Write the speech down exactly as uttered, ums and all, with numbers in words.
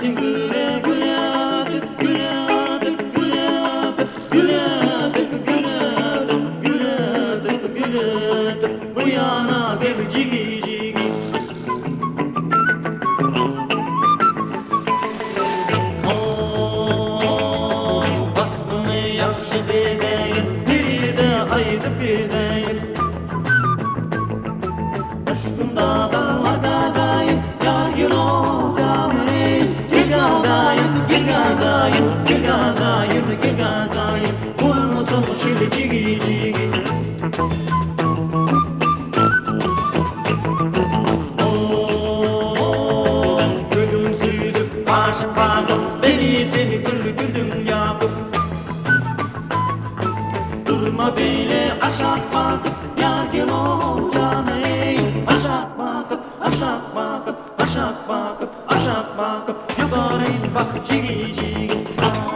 güle güle atıp güle atıp güle atıp güle atıp güle atıp güle atıp güle atıp bu yana gel cigi cigi. Oh, basmını yaxşı bedeyim, bir de ayrı bedeyim. Aşkımda dağlar gazayım, yar yıl olayım. Gel gazayım, gel gazayım, gel gazayım, gel gazayım. Bulmasam çile cigi cigi. Oh, gülüm süydüm, aşık bağım, beni seni güldü güldüm yapıp. Durma böyle aşağı bakıp, yar gel olayım. Aşağı bakıp, aşağı bakıp, aşağı bakıp, aşağı bakıp, yukarı bak cigi cigi.